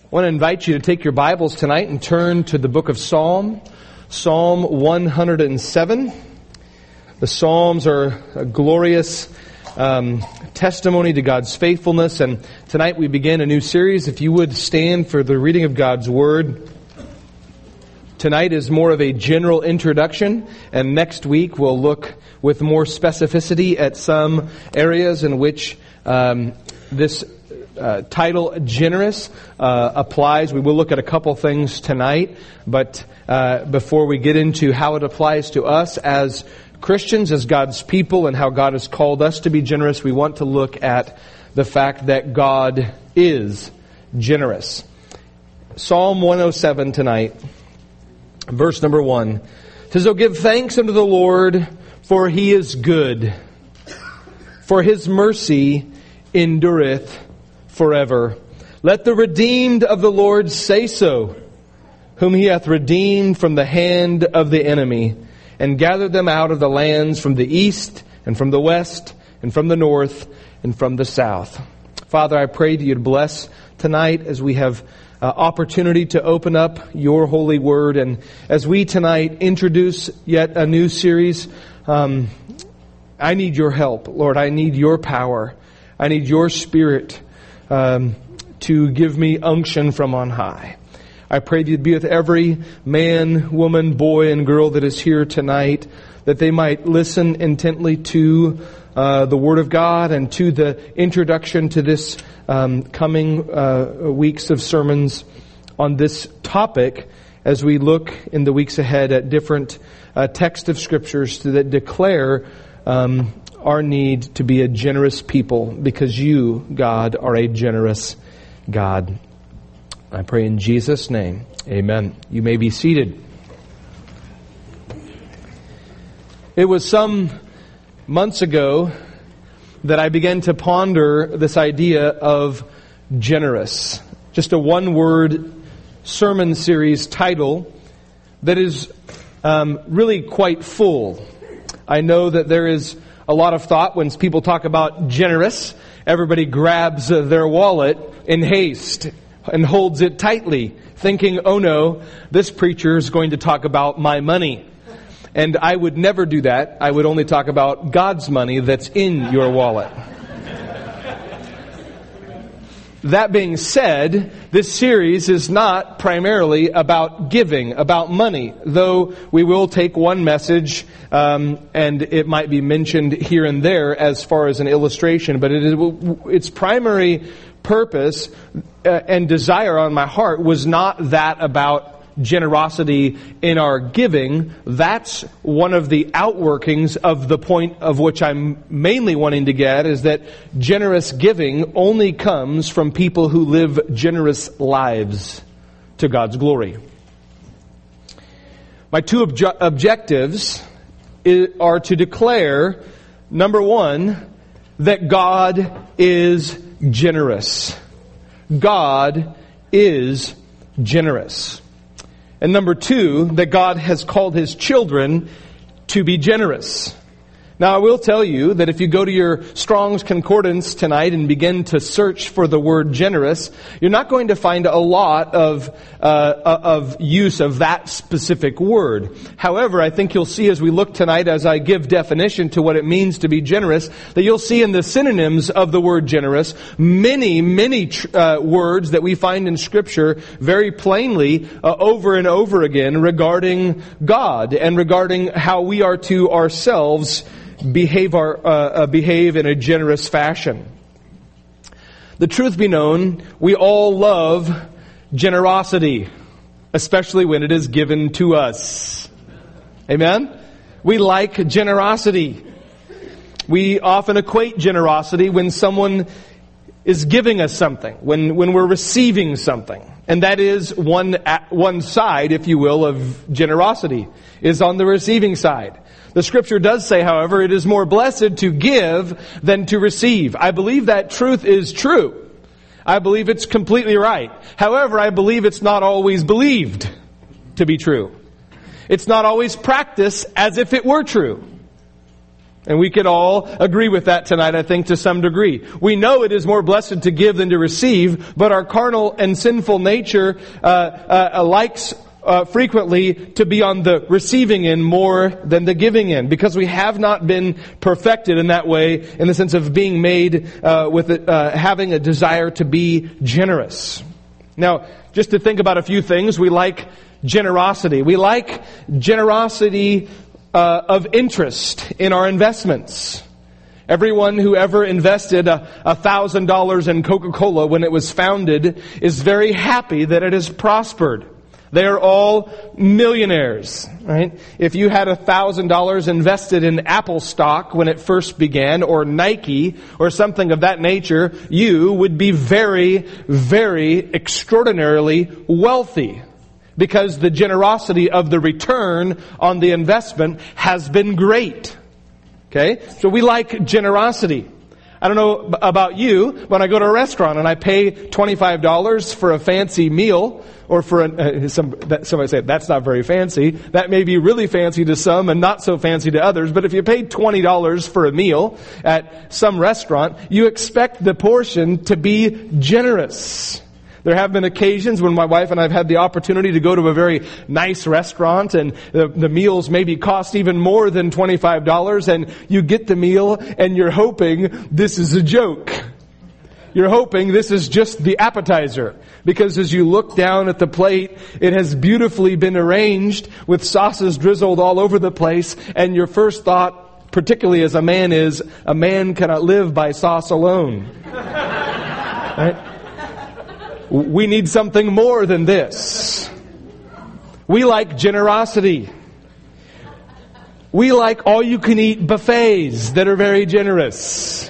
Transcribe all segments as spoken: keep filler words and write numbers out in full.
I want to invite you to take your Bibles tonight and turn to the book of Psalm, Psalm one hundred seven. The Psalms are a glorious um, testimony to God's faithfulness, and tonight we begin a new series. If you would stand for the reading of God's Word. Tonight is more of a general introduction, and next week we'll look with more specificity at some areas in which um, this Uh, title, Generous, uh, applies. We will look at a couple things tonight, but uh, before we get into how it applies to us as Christians, as God's people, and how God has called us to be generous, we want to look at the fact that God is generous. Psalm one oh seven tonight, verse number one, says, "Oh, give thanks unto the Lord, for He is good, for His mercy endureth forever. Let the redeemed of the Lord say so, whom He hath redeemed from the hand of the enemy, and gathered them out of the lands from the east, and from the west, and from the north, and from the south." Father, I pray that You'd bless tonight as we have uh, opportunity to open up Your holy word, and as we tonight introduce yet a new series, um, I need Your help, Lord. I need Your power. I need Your Spirit Um, to give me unction from on high. I pray that You'd be with every man, woman, boy, and girl that is here tonight, that they might listen intently to uh, the Word of God and to the introduction to this um, coming uh, weeks of sermons on this topic as we look in the weeks ahead at different uh, texts of Scriptures that declare um our need to be a generous people, because You, God, are a generous God. I pray in Jesus' name. Amen. You may be seated. It was some months ago that I began to ponder this idea of generous. Just a one-word sermon series title that is um, really quite full. I know that there is a lot of thought when people talk about generous. Everybody grabs their wallet in haste and holds it tightly, thinking, oh no, this preacher is going to talk about my money. And I would never do that. I would only talk about God's money that's in your wallet. That being said, this series is not primarily about giving, about money, though we will take one message um, and it might be mentioned here and there as far as an illustration, but it is, its primary purpose uh, and desire on my heart was not that about generosity in our giving. That's one of the outworkings of the point of which I'm mainly wanting to get, is that generous giving only comes from people who live generous lives to God's glory. My two obje- objectives are to declare, number one, that God is generous. God is generous. And number two, that God has called His children to be generous. Now, I will tell you that if you go to your Strong's Concordance tonight and begin to search for the word generous, you're not going to find a lot of uh, of use of that specific word. However, I think you'll see as we look tonight, as I give definition to what it means to be generous, that you'll see in the synonyms of the word generous many, many tr- uh, words that we find in Scripture very plainly uh, over and over again regarding God and regarding how we are to ourselves behave our uh, uh, behave in a generous fashion. The truth be known, we all love generosity, especially when it is given to us. Amen? We like generosity. We often equate generosity when someone is giving us something, when when we're receiving something. And that is one one side, if you will, of generosity, is on the receiving side. The Scripture does say, however, it is more blessed to give than to receive. I believe that truth is true. I believe it's completely right. However, I believe it's not always believed to be true. It's not always practiced as if it were true. And we could all agree with that tonight, I think, to some degree. We know it is more blessed to give than to receive, but our carnal and sinful nature uh, uh, likes uh, frequently to be on the receiving end more than the giving end, because we have not been perfected in that way, in the sense of being made uh, with it, uh, having a desire to be generous. Now, just to think about a few things, we like generosity. We like generosity Uh, of interest in our investments. Everyone who ever invested a, a thousand dollars in Coca-Cola when it was founded is very happy that it has prospered. They are all millionaires, right? If you had a thousand dollars invested in Apple stock when it first began, or Nike, or something of that nature, you would be very, very extraordinarily wealthy, because the generosity of the return on the investment has been great. Okay? So we like generosity. I don't know about you, when I go to a restaurant and I pay twenty-five dollars for a fancy meal, or for a, uh, some, that, somebody say, that's not very fancy. That may be really fancy to some and not so fancy to others, but if you paid twenty dollars for a meal at some restaurant, you expect the portion to be generous. There have been occasions when my wife and I have had the opportunity to go to a very nice restaurant, and the, the meals maybe cost even more than twenty-five dollars, and you get the meal and you're hoping this is a joke. You're hoping this is just the appetizer, because as you look down at the plate, it has beautifully been arranged with sauces drizzled all over the place, and your first thought, particularly as a man, is, a man cannot live by sauce alone. Right? We need something more than this. We like generosity. We like all-you-can-eat buffets that are very generous.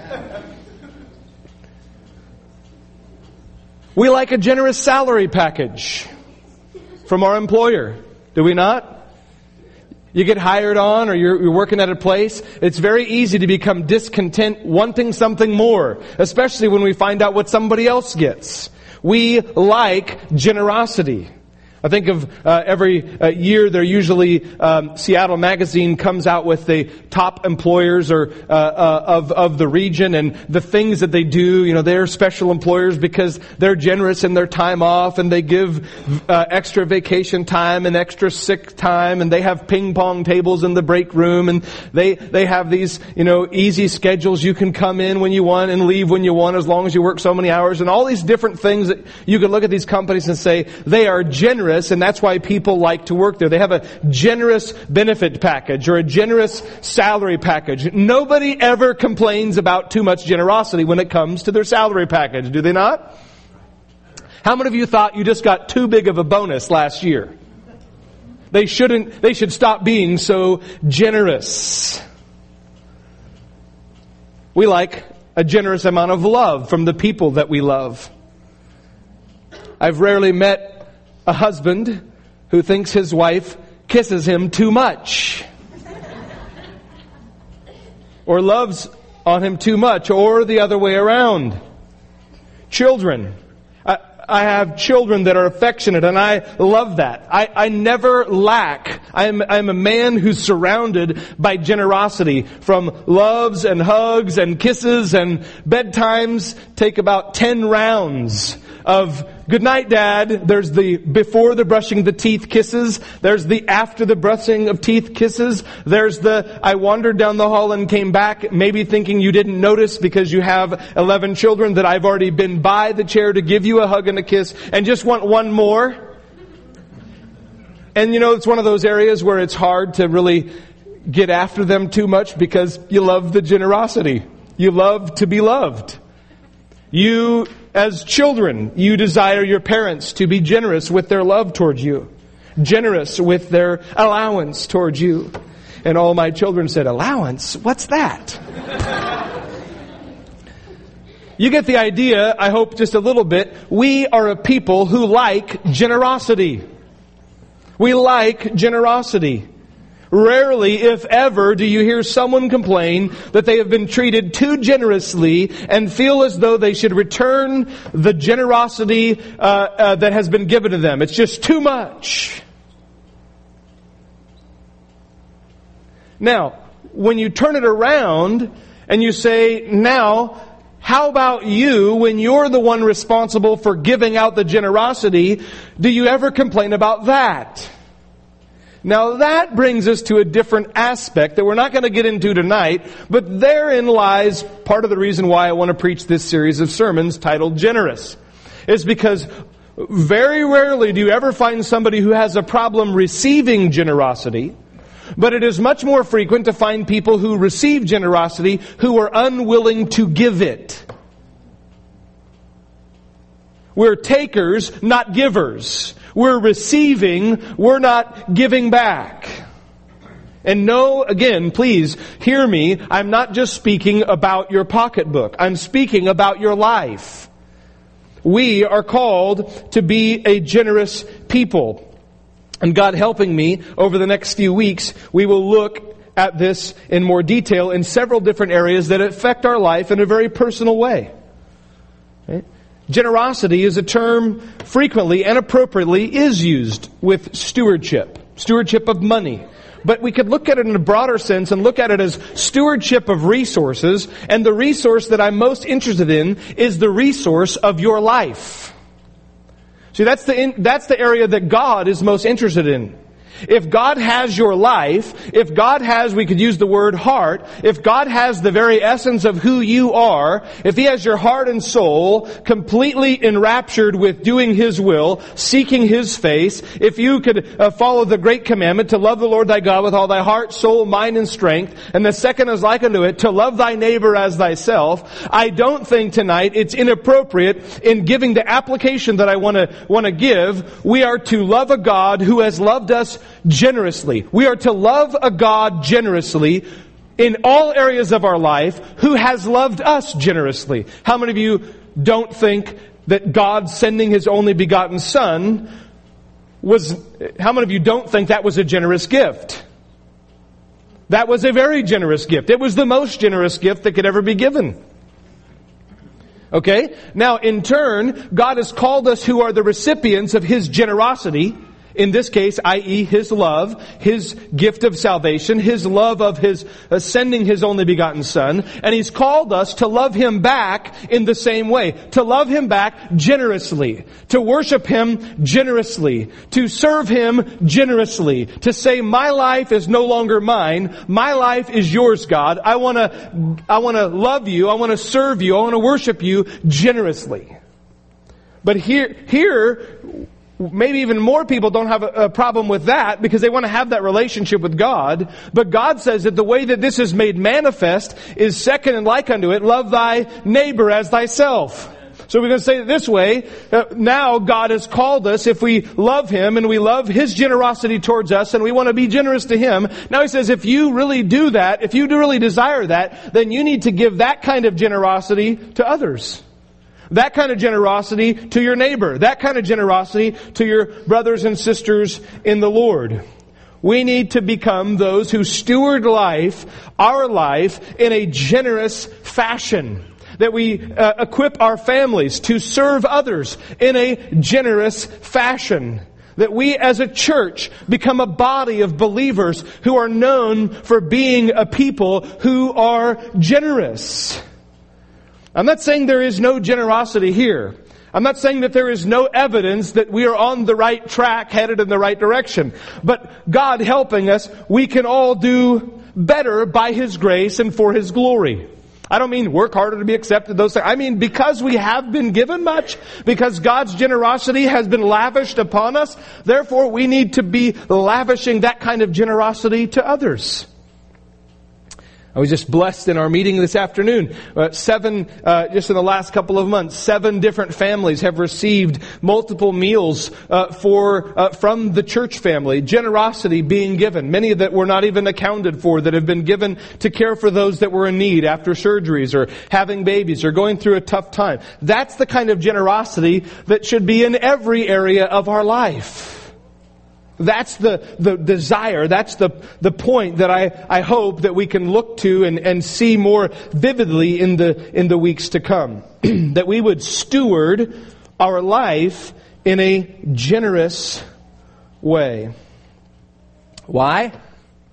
We like a generous salary package from our employer. Do we not? You get hired on, or you're, you're working at a place, it's very easy to become discontent, wanting something more, especially when we find out what somebody else gets. We like generosity. I think of uh, every uh, year there usually um, Seattle Magazine comes out with the top employers or uh, uh, of of the region, and the things that they do. You know, they're special employers because they're generous in their time off, and they give uh, extra vacation time and extra sick time, and they have ping pong tables in the break room, and they they have these, you know, easy schedules. You can come in when you want and leave when you want, as long as you work so many hours, and all these different things that you could look at these companies and say they are generous. And that's why people like to work there. They have a generous benefit package or a generous salary package. Nobody ever complains about too much generosity when it comes to their salary package, do they not? How many of you thought you just got too big of a bonus last year? They shouldn't, they should stop being so generous. We like a generous amount of love from the people that we love. I've rarely met a husband who thinks his wife kisses him too much, or loves on him too much, or the other way around. Children. I, I have children that are affectionate, and I love that. I, I never lack. I'm, I'm a man who's surrounded by generosity, from loves and hugs and kisses, and bedtimes take about ten rounds of good night, Dad. There's the before the brushing the teeth kisses. There's the after the brushing of teeth kisses. There's the I wandered down the hall and came back, maybe thinking you didn't notice because you have eleven children, that I've already been by the chair to give you a hug and a kiss and just want one more. And you know, it's one of those areas where it's hard to really get after them too much, because you love the generosity. You love to be loved. You, as children, you desire your parents to be generous with their love towards you, generous with their allowance towards you. And all my children said, allowance? What's that? You get the idea, I hope, just a little bit. We are a people who like generosity. We like generosity. Rarely, if ever, do you hear someone complain that they have been treated too generously and feel as though they should return the generosity uh, uh, that has been given to them. It's just too much. Now, when you turn it around and you say, now, how about you, when you're the one responsible for giving out the generosity, do you ever complain about that? Now that brings us to a different aspect that we're not going to get into tonight, but therein lies part of the reason why I want to preach this series of sermons titled Generous. Is because very rarely do you ever find somebody who has a problem receiving generosity, but it is much more frequent to find people who receive generosity who are unwilling to give it. We're takers, not givers. We're receiving, we're not giving back. And no, again, please hear me, I'm not just speaking about your pocketbook. I'm speaking about your life. We are called to be a generous people. And God helping me, over the next few weeks, we will look at this in more detail in several different areas that affect our life in a very personal way. Okay? Generosity is a term frequently and appropriately is used with stewardship. Stewardship of money. But we could look at it in a broader sense and look at it as stewardship of resources. And the resource that I'm most interested in is the resource of your life. See, that's the in, that's the area that God is most interested in. If God has your life, if God has, we could use the word heart, if God has the very essence of who you are, if He has your heart and soul completely enraptured with doing His will, seeking His face, if you could uh, follow the great commandment to love the Lord thy God with all thy heart, soul, mind, and strength, and the second is like unto it, to love thy neighbor as thyself, I don't think tonight it's inappropriate in giving the application that I want to want to give. We are to love a God who has loved us generously. We are to love a God generously in all areas of our life who has loved us generously. How many of you don't think that God sending His only begotten Son was, how many of you don't think that was a generous gift? That was a very generous gift. It was the most generous gift that could ever be given. Okay? Now, in turn, God has called us who are the recipients of His generosity. In this case, that is His love, His gift of salvation, His love of His uh, sending His only begotten Son. And He's called us to love Him back in the same way. To love Him back generously. To worship Him generously. To serve Him generously. To say, my life is no longer mine. My life is yours, God. I want to, I want to love you. I want to serve you. I want to worship you generously. But here, here, maybe even more people don't have a, a problem with that because they want to have that relationship with God. But God says that the way that this is made manifest is second and like unto it, love thy neighbor as thyself. So we're going to say it this way. Uh, now God has called us, if we love Him and we love His generosity towards us and we want to be generous to Him. Now He says if you really do that, if you do really desire that, then you need to give that kind of generosity to others. That kind of generosity to your neighbor. That kind of generosity to your brothers and sisters in the Lord. We need to become those who steward life, our life, in a generous fashion. That we uh, equip our families to serve others in a generous fashion. That we as a church become a body of believers who are known for being a people who are generous. I'm not saying there is no generosity here. I'm not saying that there is no evidence that we are on the right track, headed in the right direction. But God helping us, we can all do better by His grace and for His glory. I don't mean work harder to be accepted, those things. I mean because we have been given much, because God's generosity has been lavished upon us, therefore we need to be lavishing that kind of generosity to others. I was just blessed in our meeting this afternoon. Uh, seven, uh, just in the last couple of months, seven different families have received multiple meals uh, for uh, from the church family. Generosity being given. Many that were not even accounted for, that have been given to care for those that were in need after surgeries or having babies or going through a tough time. That's the kind of generosity that should be in every area of our life. That's the, the desire, that's the, the point that I, I hope that we can look to and, and see more vividly in the, in the weeks to come. That we would steward our life in a generous way. Why?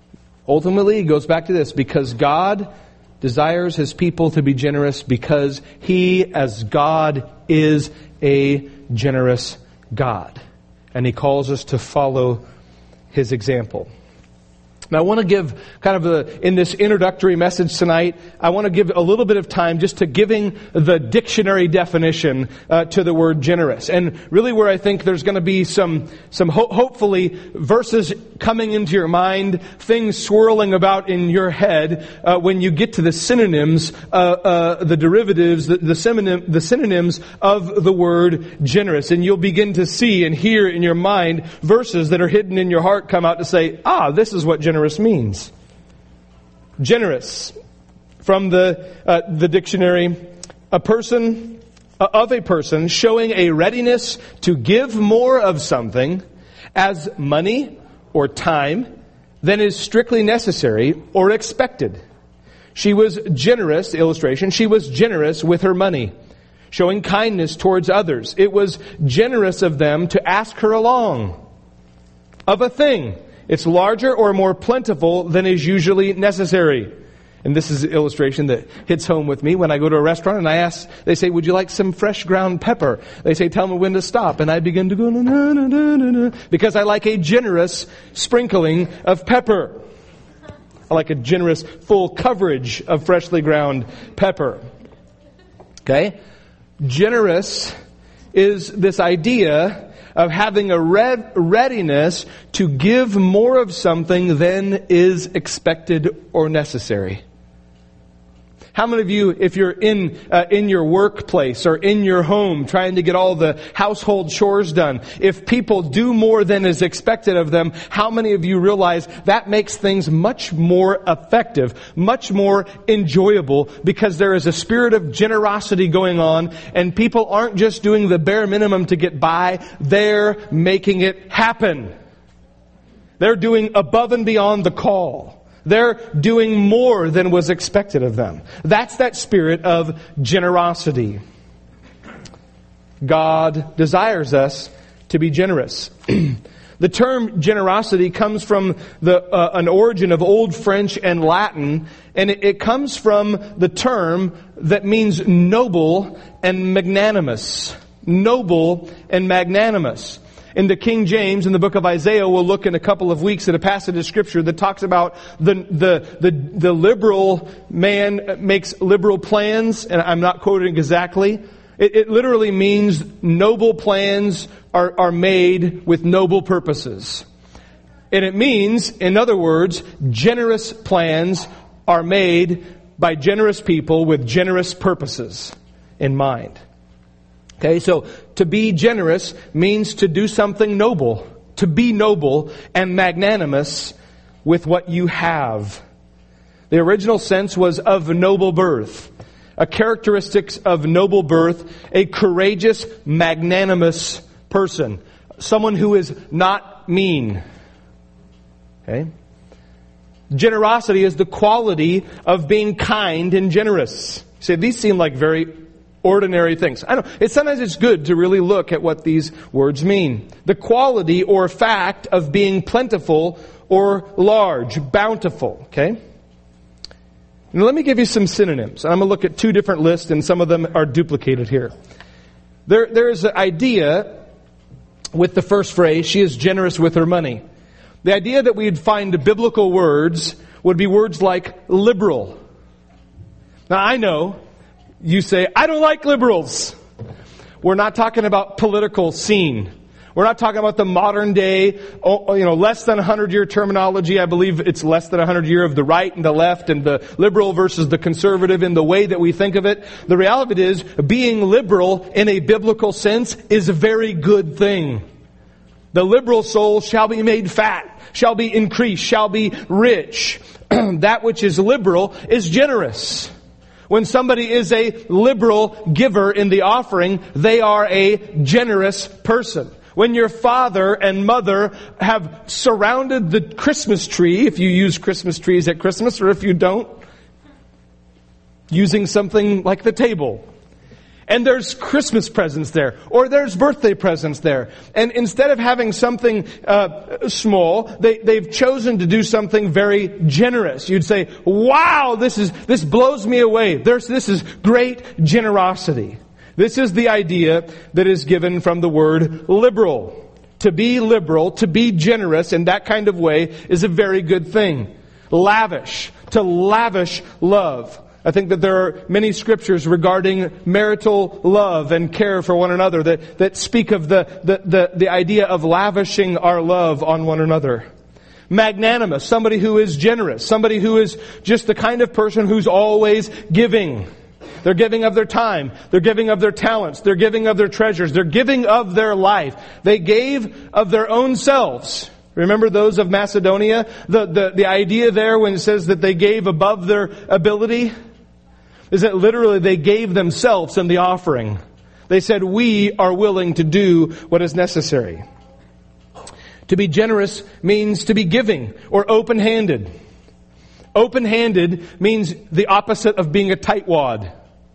Ultimately, it goes back to this, because God desires His people to be generous because He, as God, is a generous God. And He calls us to follow His example. Now I want to give kind of a, in this introductory message tonight, I want to give a little bit of time just to giving the dictionary definition uh, to the word generous. And really where I think there's going to be some, some ho- hopefully verses coming into your mind, things swirling about in your head uh, when you get to the synonyms, uh, uh, the derivatives, the, the, synonym, the synonyms of the word generous. And you'll begin to see and hear in your mind verses that are hidden in your heart come out to say, ah, this is what generous means. Generous, from the uh, the dictionary, a person uh, of a person showing a readiness to give more of something as money or time than is strictly necessary or expected. She was generous, illustration, she was generous with her money, showing kindness towards others. It was generous of them to ask her along. Of a thing, it's larger or more plentiful than is usually necessary. And this is an illustration that hits home with me when I go to a restaurant and I ask, they say, would you like some fresh ground pepper? They say, tell me when to stop. And I begin to go, na, na, na, na, na, na, because I like a generous sprinkling of pepper. I like a generous full coverage of freshly ground pepper. Okay? Generous is this idea of having a red readiness to give more of something than is expected or necessary. How many of you, if you're in uh, in your workplace or in your home trying to get all the household chores done, if people do more than is expected of them, how many of you realize that makes things much more effective, much more enjoyable, because there is a spirit of generosity going on and people aren't just doing the bare minimum to get by, they're making it happen. They're doing above and beyond the call. They're doing more than was expected of them. That's that spirit of generosity. God desires us to be generous. The term generosity comes from the uh, an origin of Old French and Latin, and it, it comes from the term that means noble and magnanimous. Noble and magnanimous. In the King James, in the book of Isaiah, we'll look in a couple of weeks at a passage of Scripture that talks about the the the, the liberal man makes liberal plans, and I'm not quoting exactly. It, it literally means noble plans are, are made with noble purposes. And it means, in other words, generous plans are made by generous people with generous purposes in mind. Okay, so to be generous means to do something noble, to be noble and magnanimous with what you have. The original sense was of noble birth. A characteristic of noble birth, a courageous, magnanimous person. Someone who is not mean. Okay? Generosity is the quality of being kind and generous. See, these seem like very ordinary things. I know. It's, sometimes it's good to really look at what these words mean. The quality or fact of being plentiful or large, bountiful. Okay? Now let me give you some synonyms. I'm going to look at two different lists, and some of them are duplicated here. There, there's an idea with the first phrase, she is generous with her money. The idea that we'd find biblical words would be words like liberal. Now I know you say, I don't like liberals. We're not talking about political scene. We're not talking about the modern day, you know, less than one hundred year terminology. I believe it's less than one hundred year of the right and the left and the liberal versus the conservative in the way that we think of it. The reality is, being liberal in a biblical sense is a very good thing. The liberal soul shall be made fat, shall be increased, shall be rich. That which is liberal is generous. When somebody is a liberal giver in the offering, they are a generous person. When your father and mother have surrounded the Christmas tree, if you use Christmas trees at Christmas, or if you don't, using something like the table, And there's Christmas presents there, or there's birthday presents there. And instead of having something uh, small, they, they've chosen to do something very generous. You'd say, wow, this is this blows me away. There's, this is great generosity. This is the idea that is given from the word liberal. To be liberal, to be generous in that kind of way is a very good thing. Lavish, to lavish love. I think that there are many scriptures regarding marital love and care for one another that, that speak of the, the, the, the idea of lavishing our love on one another. Magnanimous, somebody who is generous, somebody who is just the kind of person who's always giving. They're giving of their time, they're giving of their talents, they're giving of their treasures, they're giving of their life. They gave of their own selves. Remember those of Macedonia? The, the, the idea there when it says that they gave above their ability is that literally they gave themselves in the offering. They said, we are willing to do what is necessary. To be generous means to be giving or open-handed. Open-handed means the opposite of being a tightwad.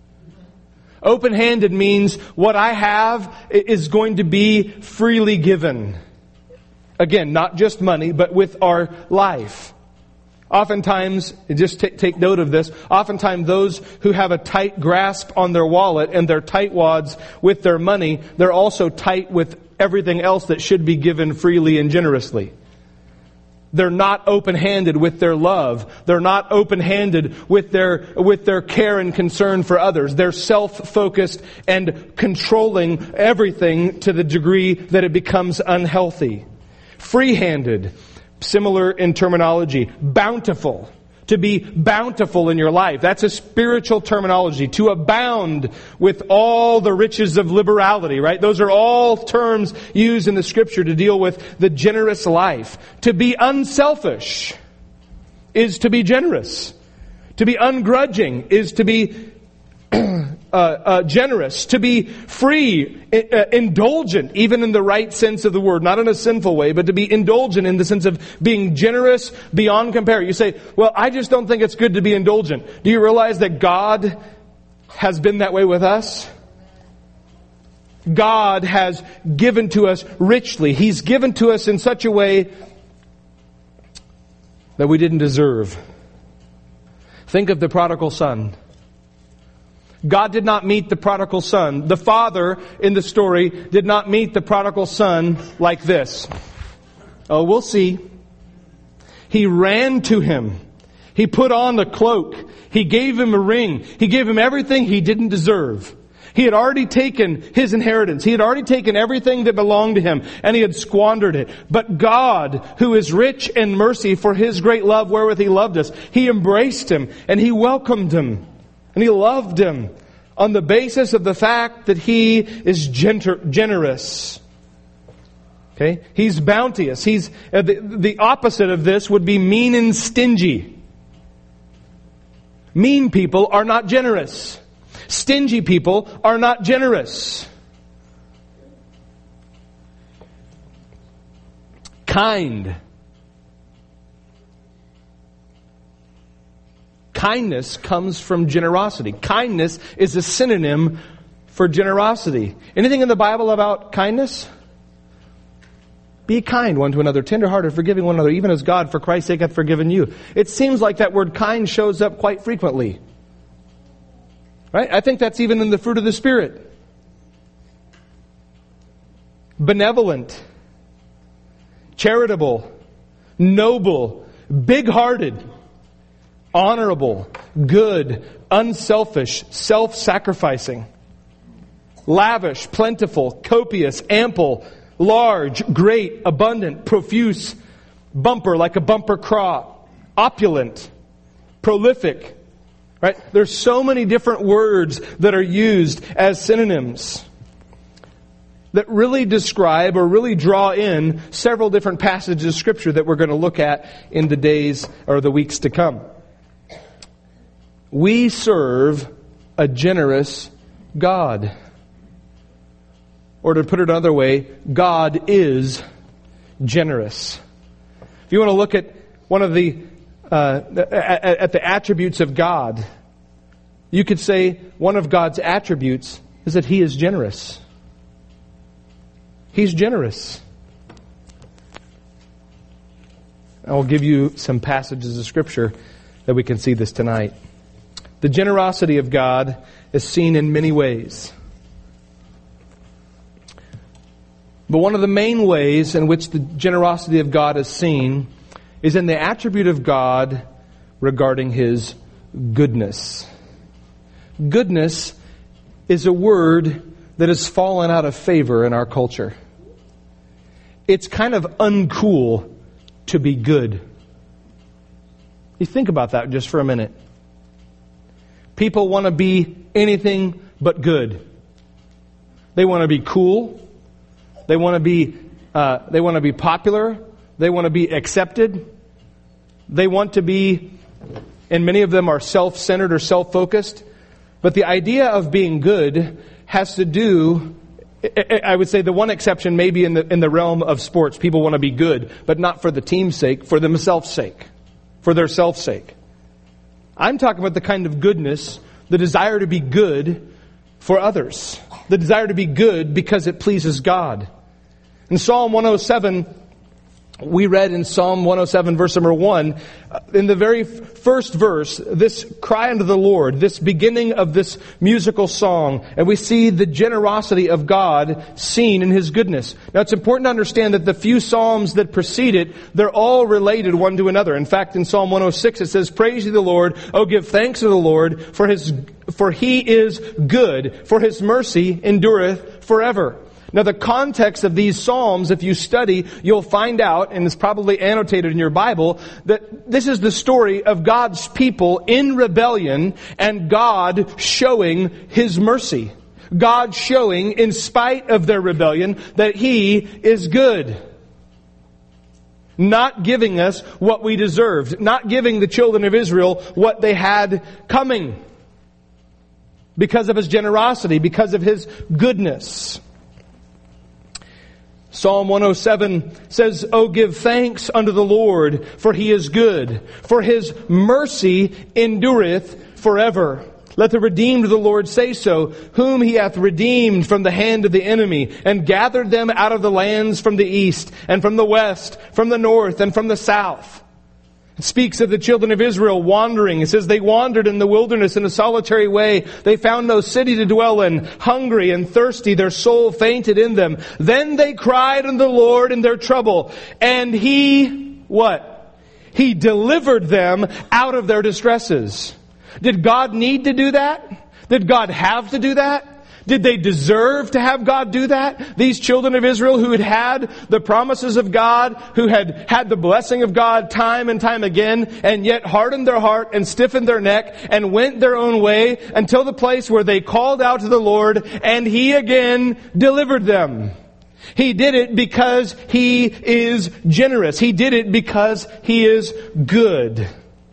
Open-handed means what I have is going to be freely given. Again, not just money, but with our life. Oftentimes, just t- take note of this, oftentimes those who have a tight grasp on their wallet and their tightwads with their money, they're also tight with everything else that should be given freely and generously. They're not open-handed with their love. They're not open-handed with their, with their care and concern for others. They're self-focused and controlling everything to the degree that it becomes unhealthy. Free-handed. Similar in terminology. Bountiful. To be bountiful in your life. That's a spiritual terminology. To abound with all the riches of liberality, right? Those are all terms used in the Scripture to deal with the generous life. To be unselfish is to be generous. To be ungrudging is to be Uh, uh, generous, to be free, uh, indulgent, even in the right sense of the word, not in a sinful way, but to be indulgent in the sense of being generous beyond compare. You say, well, I just don't think it's good to be indulgent. Do you realize that God has been that way with us? God has given to us richly. He's given to us in such a way that we didn't deserve. Think of the prodigal son. God did not meet the prodigal son. The father in the story did not meet the prodigal son like this. Oh, we'll see. He ran to him. He put on the cloak. He gave him a ring. He gave him everything he didn't deserve. He had already taken his inheritance. He had already taken everything that belonged to him, and he had squandered it. But God, who is rich in mercy for His great love wherewith He loved us, He embraced him and He welcomed him. And He loved him on the basis of the fact that he is gener- generous. Okay? He's bounteous. He's uh, the, the opposite of this would be mean and stingy. Mean people are not generous. Stingy people are not generous. Kind. Kindness comes from generosity. Kindness is a synonym for generosity. Anything in the Bible about kindness? Be kind one to another, tenderhearted, forgiving one another, even as God, for Christ's sake, hath forgiven you. It seems like that word kind shows up quite frequently. Right? I think that's even in the fruit of the Spirit. Benevolent, charitable, noble, big-hearted, honorable, good, unselfish, self-sacrificing, lavish, plentiful, copious, ample, large, great, abundant, profuse, bumper like a bumper crop, opulent, prolific. Right? There's so many different words that are used as synonyms that really describe or really draw in several different passages of Scripture that we're going to look at in the days or the weeks to come. We serve a generous God. Or to put it another way, God is generous. If you want to look at one of the uh, at, at the attributes of God, you could say one of God's attributes is that He is generous. He's generous. I will give you some passages of Scripture that we can see this tonight. The generosity of God is seen in many ways. But one of the main ways in which the generosity of God is seen is in the attribute of God regarding His goodness. Goodness is a word that has fallen out of favor in our culture. It's kind of uncool to be good. You think about that just for a minute. People want to be anything but good. They want to be cool. They want to be uh, they want to be popular. They want to be accepted. They want to be, and many of them are self-centered or self-focused. But the idea of being good has to do, I would say the one exception may be in the in the realm of sports. People want to be good, but not for the team's sake, for themselves' sake, for their self's sake. I'm talking about the kind of goodness, the desire to be good for others. The desire to be good because it pleases God. In Psalm one oh seven, we read in Psalm one oh seven, verse number one, in the very first verse, this cry unto the Lord, this beginning of this musical song, and we see the generosity of God seen in His goodness. Now, it's important to understand that the few psalms that precede it, they're all related one to another. In fact, in Psalm one oh six, it says, "Praise ye the Lord, O give thanks to the Lord, for His, for He is good, for His mercy endureth forever." Now, the context of these Psalms, if you study, you'll find out, and it's probably annotated in your Bible, that this is the story of God's people in rebellion and God showing His mercy. God showing, in spite of their rebellion, that He is good. Not giving us what we deserved. Not giving the children of Israel what they had coming. Because of His generosity, because of His goodness. Psalm one oh seven says, "O give thanks unto the Lord, for He is good, for His mercy endureth forever. Let the redeemed of the Lord say so, whom He hath redeemed from the hand of the enemy, and gathered them out of the lands from the east, and from the west, from the north, and from the south." It speaks of the children of Israel wandering. It says they wandered in the wilderness in a solitary way. They found no city to dwell in. Hungry and thirsty, their soul fainted in them. Then they cried unto the Lord in their trouble. And He, what? He delivered them out of their distresses. Did God need to do that? Did God have to do that? Did they deserve to have God do that? These children of Israel who had had the promises of God, who had had the blessing of God time and time again, and yet hardened their heart and stiffened their neck and went their own way until the place where they called out to the Lord, and He again delivered them. He did it because He is generous. He did it because He is good.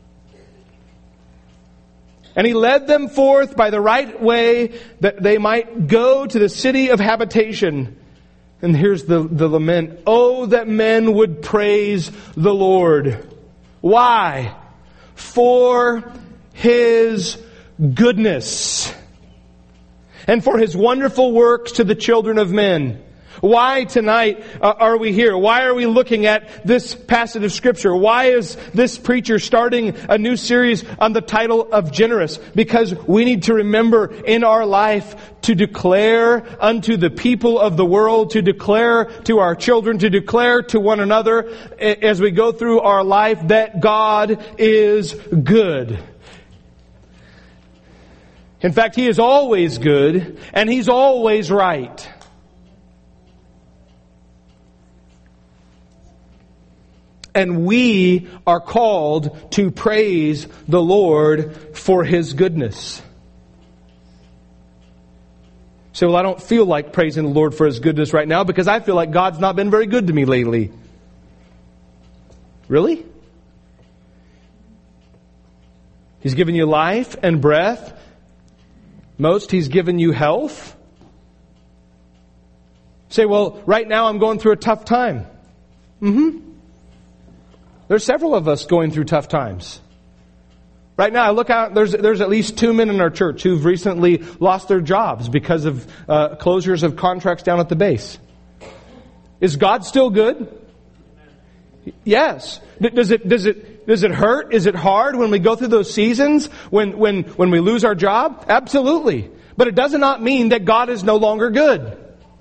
And He led them forth by the right way that they might go to the city of habitation. And here's the, the lament. "Oh, that men would praise the Lord." Why? For His goodness. And for His wonderful works to the children of men. Why tonight uh, are we here? Why are we looking at this passage of Scripture? Why is this preacher starting a new series on the title of generous? Because we need to remember in our life to declare unto the people of the world, to declare to our children, to declare to one another as we go through our life that God is good. In fact, He is always good and He's always right. And we are called to praise the Lord for His goodness. So, well, I don't feel like praising the Lord for His goodness right now because I feel like God's not been very good to me lately. Really? He's given you life and breath. Most, He's given you health. Say, well, right now I'm going through a tough time. Mm-hmm. There's several of us going through tough times. Right now, I look out, there's, there's at least two men in our church who've recently lost their jobs because of uh, closures of contracts down at the base. Is God still good? Yes. Does it, does it, does it hurt? Is it hard when we go through those seasons when, when, when we lose our job? Absolutely. But it does not mean that God is no longer good.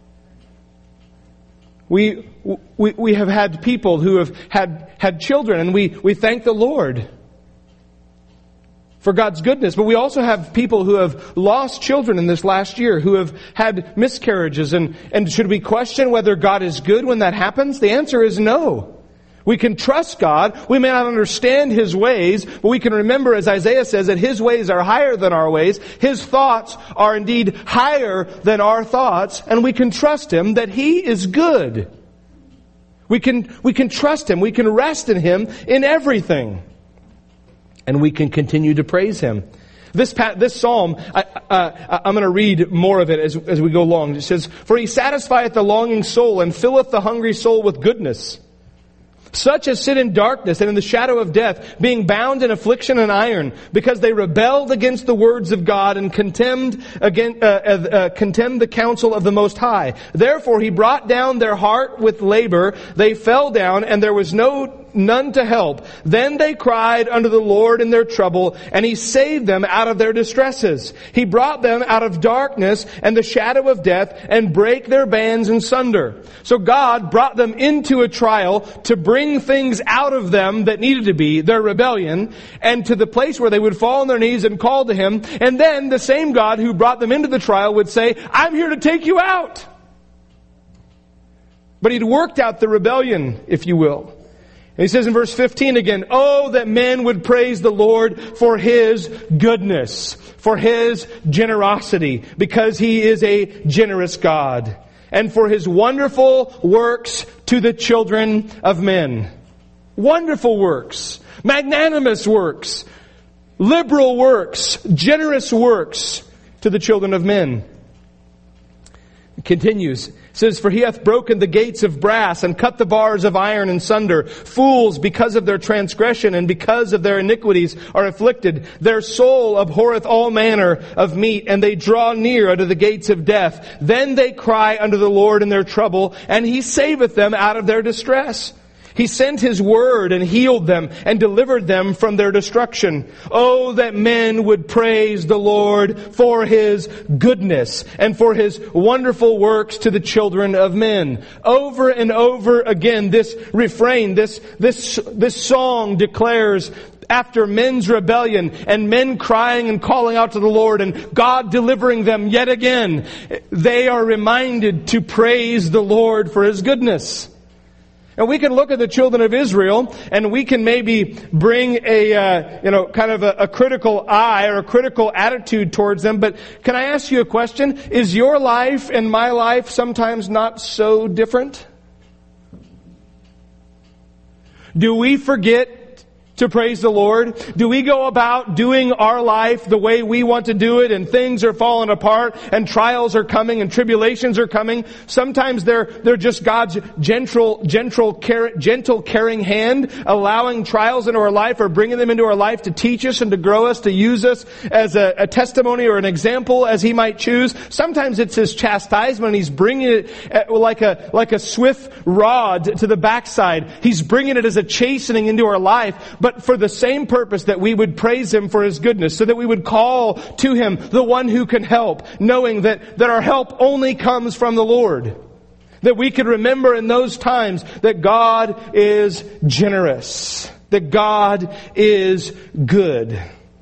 We, we, we have had people who have had, had children, and we, we thank the Lord for God's goodness. But we also have people who have lost children in this last year, who have had miscarriages. And, and should we question whether God is good when that happens? The answer is no. We can trust God. We may not understand His ways, but we can remember, as Isaiah says, that His ways are higher than our ways. His thoughts are indeed higher than our thoughts. And we can trust Him that He is good. We can, we can trust Him. We can rest in Him in everything. And we can continue to praise Him. This this psalm, I, uh, I'm going to read more of it as, as we go along. It says, "For He satisfieth the longing soul, and filleth the hungry soul with goodness. Such as sit in darkness and in the shadow of death, being bound in affliction and iron, because they rebelled against the words of God and contemned against, uh, uh, uh, contemned the counsel of the Most High. Therefore He brought down their heart with labor. They fell down, and there was no none to help. Then they cried unto the Lord in their trouble, and He saved them out of their distresses. He brought them out of darkness and the shadow of death, and brake their bands in sunder." So God brought them into a trial to bring things out of them that needed to be, their rebellion, and to the place where they would fall on their knees and call to Him. And then the same God who brought them into the trial would say, "I'm here to take you out." But He'd worked out the rebellion, if you will. And He says in verse fifteen again, "Oh, that men would praise the Lord for His goodness, for His generosity, because He is a generous God, and for His wonderful works to the children of men." Wonderful works, magnanimous works, liberal works, generous works to the children of men. It continues. It says, "For He hath broken the gates of brass and cut the bars of iron in sunder. Fools, because of their transgression and because of their iniquities, are afflicted. Their soul abhorreth all manner of meat, and they draw near unto the gates of death. Then they cry unto the Lord in their trouble, and He saveth them out of their distress. He sent His word and healed them and delivered them from their destruction. Oh, that men would praise the Lord for His goodness and for His wonderful works to the children of men." Over and over again, this refrain, this, this, this song declares, after men's rebellion and men crying and calling out to the Lord and God delivering them yet again, they are reminded to praise the Lord for His goodness. And we can look at the children of Israel, and we can maybe bring a, uh, you know, kind of a, a critical eye or a critical attitude towards them. But can I ask you a question? Is your life and my life sometimes not so different? Do we forget to praise the Lord? Do we go about doing our life the way we want to do it, and things are falling apart, and trials are coming, and tribulations are coming? Sometimes they're they're just God's gentle, gentle, care, gentle, caring hand, allowing trials into our life or bringing them into our life to teach us and to grow us, to use us as a, a testimony or an example as He might choose. Sometimes it's His chastisement. He's bringing it like a like a swift rod to the backside. He's bringing it as a chastening into our life. But But for the same purpose, that we would praise Him for His goodness, so that we would call to Him the one who can help, knowing that, that our help only comes from the Lord. That we could remember in those times that God is generous, that God is good.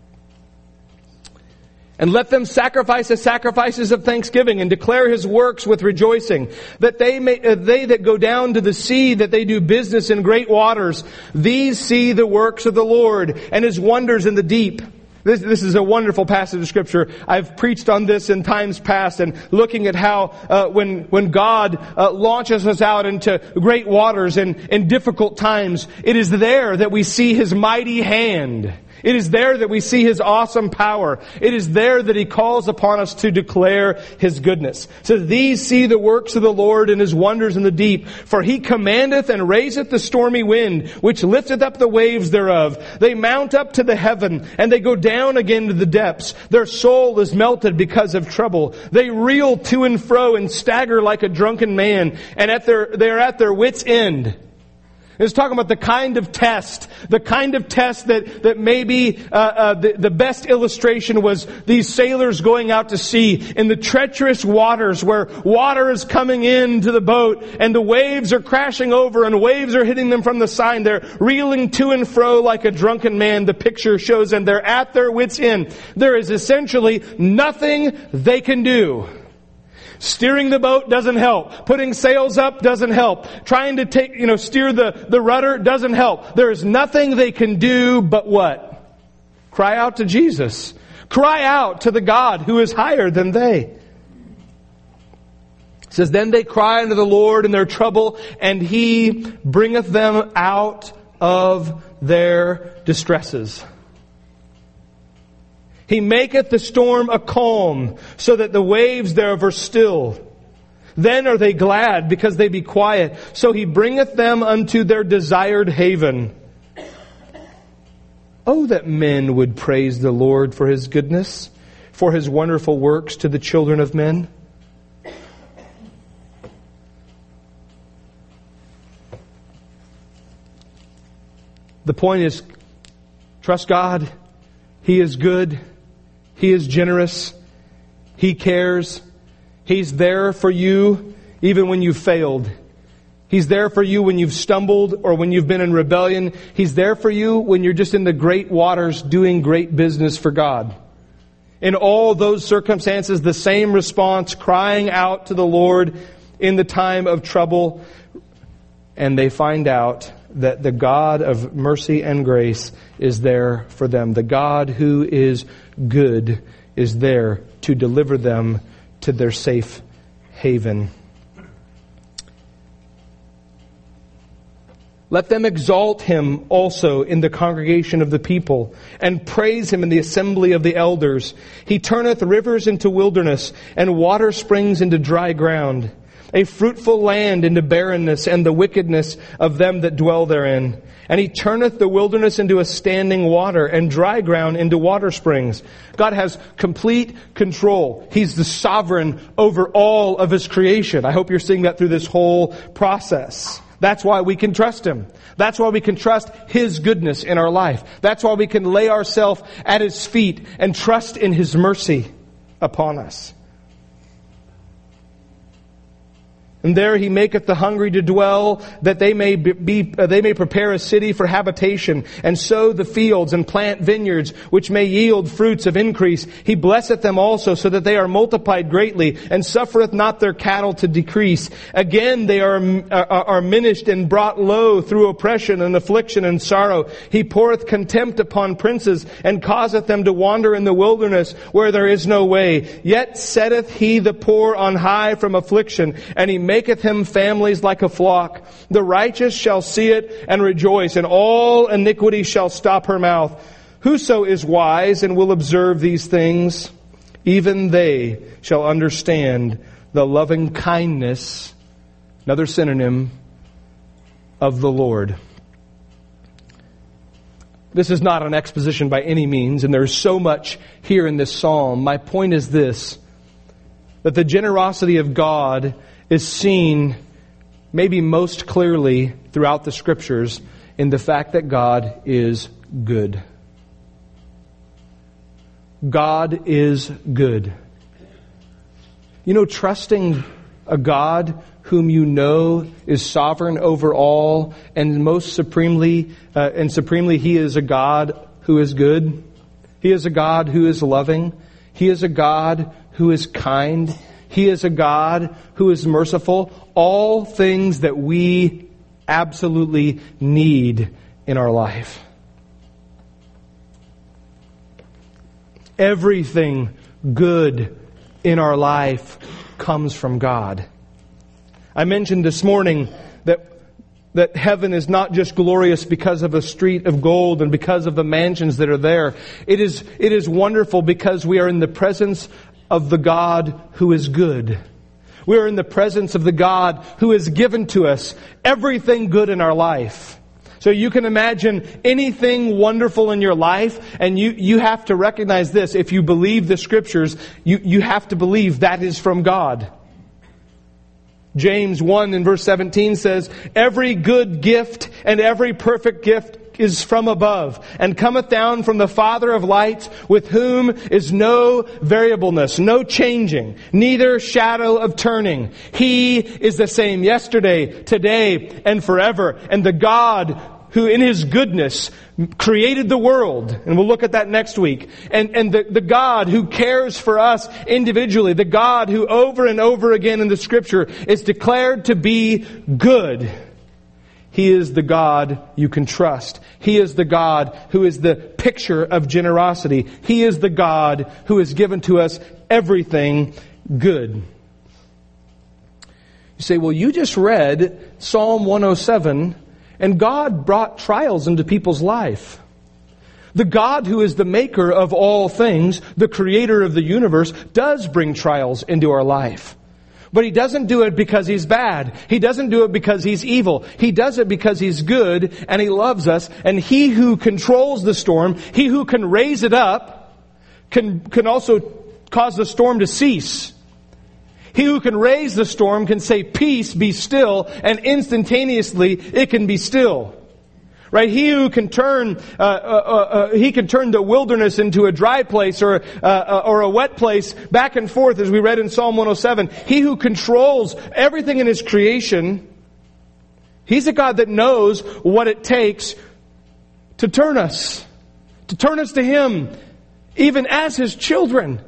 "And let them sacrifice the sacrifices of thanksgiving, and declare His works with rejoicing. That they may, uh, they that go down to the sea, that they do business in great waters. These see the works of the Lord, and His wonders in the deep." This, this is a wonderful passage of Scripture. I've preached on this in times past, and looking at how uh, when when God uh, launches us out into great waters and in difficult times, it is there that we see His mighty hand. It is there that we see His awesome power. It is there that He calls upon us to declare His goodness. So these see the works of the Lord and His wonders in the deep. For He commandeth and raiseth the stormy wind, which lifteth up the waves thereof. They mount up to the heaven, and they go down again to the depths. Their soul is melted because of trouble. They reel to and fro and stagger like a drunken man, and at their, they are at their wits' end. It's talking about the kind of test, the kind of test that, that maybe uh, uh, the, the best illustration was these sailors going out to sea in the treacherous waters where water is coming into the boat and the waves are crashing over and waves are hitting them from the side. They're reeling to and fro like a drunken man. The picture shows them they're at their wits' end. There is essentially nothing they can do. Steering the boat doesn't help. Putting sails up doesn't help. Trying to take, you know, steer the, the rudder doesn't help. There is nothing they can do but what? Cry out to Jesus. Cry out to the God who is higher than they. It says, then they cry unto the Lord in their trouble, and He bringeth them out of their distresses. He maketh the storm a calm, so that the waves thereof are still. Then are they glad, because they be quiet. So He bringeth them unto their desired haven. Oh, that men would praise the Lord for His goodness, for His wonderful works to the children of men. The point is, trust God. He is good. He is generous. He cares. He's there for you even when you've failed. He's there for you when you've stumbled or when you've been in rebellion. He's there for you when you're just in the great waters doing great business for God. In all those circumstances, the same response, crying out to the Lord in the time of trouble. And they find out that the God of mercy and grace is there for them. The God who is good is there to deliver them to their safe haven. Let them exalt Him also in the congregation of the people, and praise Him in the assembly of the elders. He turneth rivers into wilderness, and water springs into dry ground. A fruitful land into barrenness, and the wickedness of them that dwell therein. And He turneth the wilderness into a standing water, and dry ground into water springs. God has complete control. He's the sovereign over all of His creation. I hope you're seeing that through this whole process. That's why we can trust Him. That's why we can trust His goodness in our life. That's why we can lay ourselves at His feet and trust in His mercy upon us. And there He maketh the hungry to dwell, that they may be, uh, they may prepare a city for habitation, and sow the fields, and plant vineyards, which may yield fruits of increase. He blesseth them also, so that they are multiplied greatly, and suffereth not their cattle to decrease. Again they are, are, are minished and brought low through oppression and affliction and sorrow. He poureth contempt upon princes, and causeth them to wander in the wilderness, where there is no way. Yet setteth He the poor on high from affliction, and He maketh him families like a flock. The righteous shall see it and rejoice, and all iniquity shall stop her mouth. Whoso is wise and will observe these things, even they shall understand the loving kindness, another synonym, of the Lord. This is not an exposition by any means, and there's so much here in this psalm. My point is this, that the generosity of God is seen maybe most clearly throughout the Scriptures in the fact that God is good. God is good. You know, trusting a God whom you know is sovereign over all, and most supremely, uh, and supremely He is a God who is good. He is a God who is loving. He is a God who is kind. He is a God who is merciful. All things that we absolutely need in our life. Everything good in our life comes from God. I mentioned this morning that that heaven is not just glorious because of a street of gold and because of the mansions that are there. It is, it is wonderful because we are in the presence of the God who is good. We are in the presence of the God who has given to us everything good in our life. So you can imagine anything wonderful in your life, and you, you have to recognize this. If you believe the Scriptures, you, you have to believe that is from God. James one in verse seventeen says, "Every good gift and every perfect gift is from above, and cometh down from the Father of lights, with whom is no variableness, no changing, neither shadow of turning. He is the same yesterday, today, and forever." And the God who in His goodness created the world, and we'll look at that next week, and, and the, the God who cares for us individually, the God who over and over again in the Scripture is declared to be good. He is the God you can trust. He is the God who is the picture of generosity. He is the God who has given to us everything good. You say, well, you just read Psalm one oh seven, and God brought trials into people's life. The God who is the maker of all things, the creator of the universe, does bring trials into our life. But He doesn't do it because He's bad. He doesn't do it because He's evil. He does it because He's good and He loves us. And He who controls the storm, He who can raise it up, can, can also cause the storm to cease. He who can raise the storm can say, "Peace, be still," and instantaneously it can be still. Right? He who can turn, uh, uh, uh, He can turn the wilderness into a dry place or, uh, uh, or a wet place back and forth, as we read in Psalm one oh seven. He who controls everything in His creation, He's a God that knows what it takes to turn us, to turn us to Him, even as His children.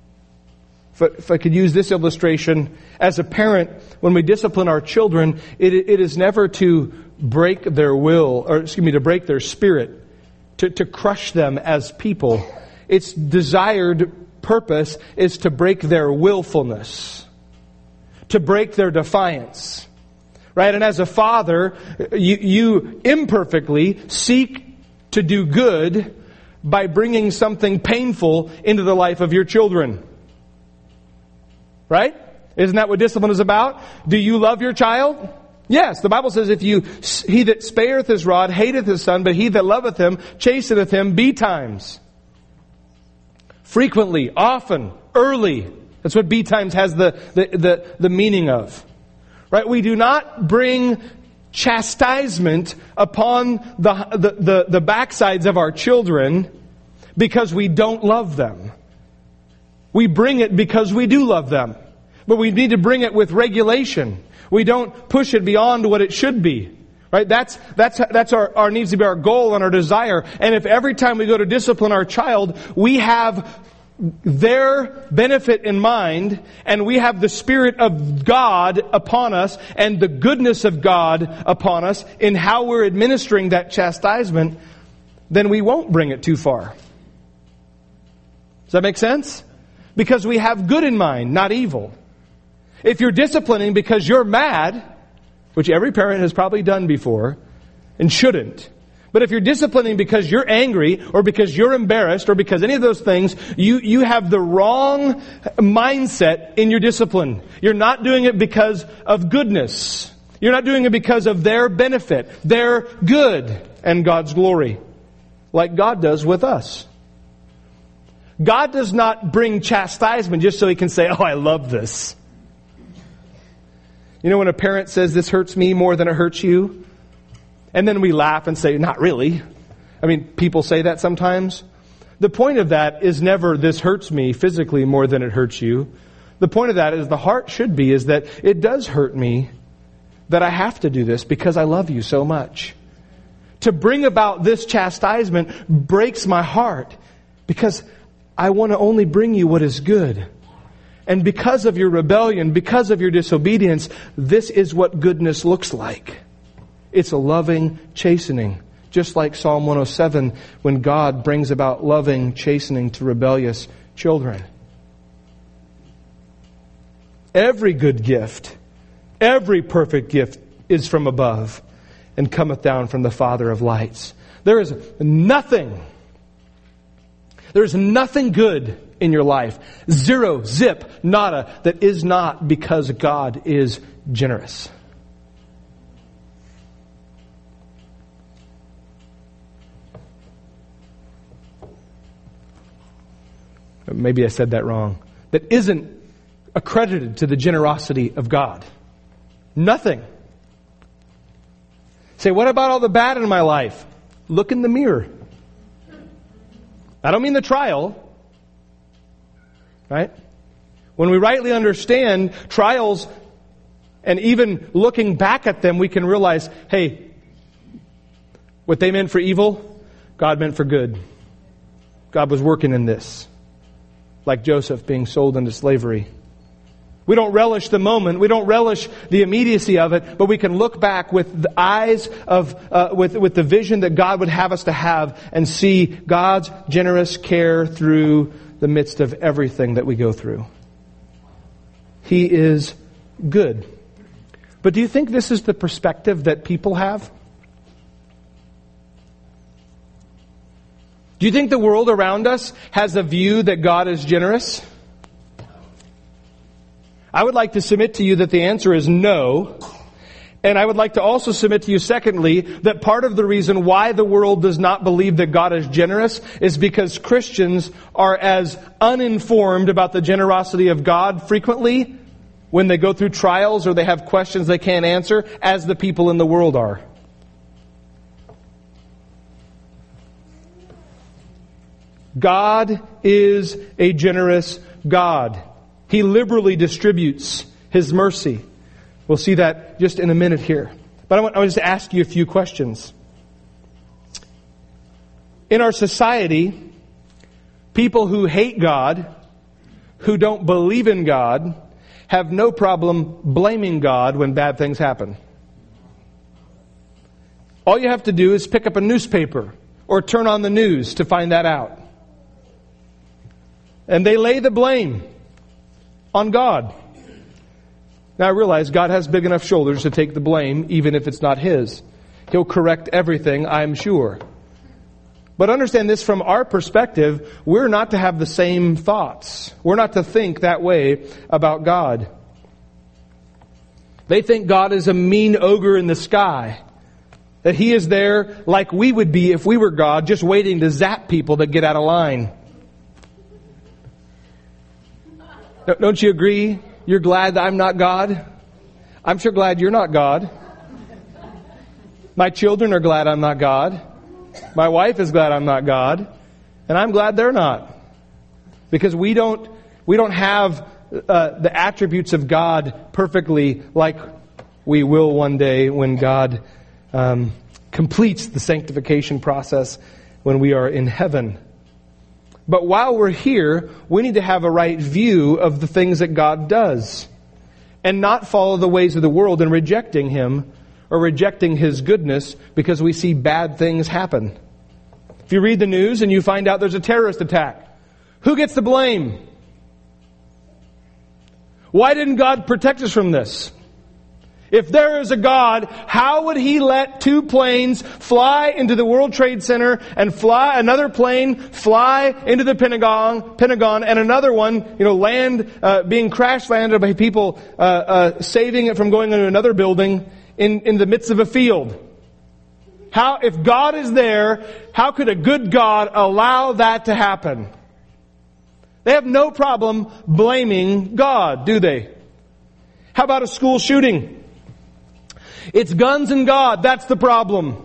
If I could use this illustration, as a parent, when we discipline our children, it, it is never to break their will, or excuse me, to break their spirit, to, to crush them as people. Its desired purpose is to break their willfulness, to break their defiance. Right? And as a father, you, you imperfectly seek to do good by bringing something painful into the life of your children. Right? Isn't that what discipline is about? Do you love your child? Yes. The Bible says, if you, he that spareth his rod hateth his son, but he that loveth him chasteneth him betimes. Frequently, often, early. That's what betimes has the, the, the, the meaning of. Right? We do not bring chastisement upon the, the, the, the backsides of our children because we don't love them. We bring it because we do love them. But we need to bring it with regulation. We don't push it beyond what it should be. Right? That's, that's, that's our, our needs to be our goal and our desire. And if every time we go to discipline our child, we have their benefit in mind, and we have the Spirit of God upon us, and the goodness of God upon us in how we're administering that chastisement, then we won't bring it too far. Does that make sense? Because we have good in mind, not evil. If you're disciplining because you're mad, which every parent has probably done before, and shouldn't. But if you're disciplining because you're angry, or because you're embarrassed, or because any of those things, you, you have the wrong mindset in your discipline. You're not doing it because of goodness. You're not doing it because of their benefit, their good, and God's glory. Like God does with us. God does not bring chastisement just so He can say, "Oh, I love this." You know when a parent says, "This hurts me more than it hurts you"? And then we laugh and say, "Not really." I mean, people say that sometimes. The point of that is never, "This hurts me physically more than it hurts you." The point of that is, the heart should be, is that it does hurt me that I have to do this because I love you so much. To bring about this chastisement breaks my heart because I want to only bring you what is good. And because of your rebellion, because of your disobedience, this is what goodness looks like. It's a loving chastening. Just like Psalm one oh seven, when God brings about loving chastening to rebellious children. Every good gift, every perfect gift is from above, and cometh down from the Father of lights. There is nothing, there is nothing good in your life, zero, zip, nada, that is not because God is generous. Maybe I said that wrong. That isn't accredited to the generosity of God. Nothing. Say, what about all the bad in my life? Look in the mirror. I don't mean the trial. Right? When we rightly understand trials, and even looking back at them, we can realize, hey, what they meant for evil, God meant for good. God was working in this. Like Joseph being sold into slavery. We don't relish the moment. We don't relish the immediacy of it. But we can look back with the eyes of, uh, with, with the vision that God would have us to have and see God's generous care through the midst of everything that we go through. He is good. But do you think this is the perspective that people have? Do you think the world around us has a view that God is generous? I would like to submit to you that the answer is no. And I would like to also submit to you, secondly, that part of the reason why the world does not believe that God is generous is because Christians are as uninformed about the generosity of God frequently when they go through trials or they have questions they can't answer as the people in the world are. God is a generous God. He liberally distributes His mercy. We'll see that just in a minute here. But I want, I want to ask you a few questions. In our society, people who hate God, who don't believe in God, have no problem blaming God when bad things happen. All you have to do is pick up a newspaper or turn on the news to find that out. And they lay the blame on God. Now I realize God has big enough shoulders to take the blame, even if it's not His. He'll correct everything, I'm sure. But understand this, from our perspective, we're not to have the same thoughts. We're not to think that way about God. They think God is a mean ogre in the sky. That He is there like we would be if we were God, just waiting to zap people that get out of line. Don't you agree? You're glad that I'm not God? I'm sure glad you're not God. My children are glad I'm not God. My wife is glad I'm not God. And I'm glad they're not. Because we don't, we don't have uh, the attributes of God perfectly like we will one day when God um, completes the sanctification process when we are in heaven. But while we're here, we need to have a right view of the things that God does and not follow the ways of the world in rejecting Him or rejecting His goodness because we see bad things happen. If you read the news and you find out there's a terrorist attack, who gets the blame? Why didn't God protect us from this? If there is a God, how would He let two planes fly into the World Trade Center and fly another plane fly into the Pentagon, Pentagon, and another one, you know, land uh, being crash landed by people uh, uh, saving it from going into another building in in the midst of a field? How, if God is there, how could a good God allow that to happen? They have no problem blaming God, do they? How about a school shooting? It's guns and God. That's the problem.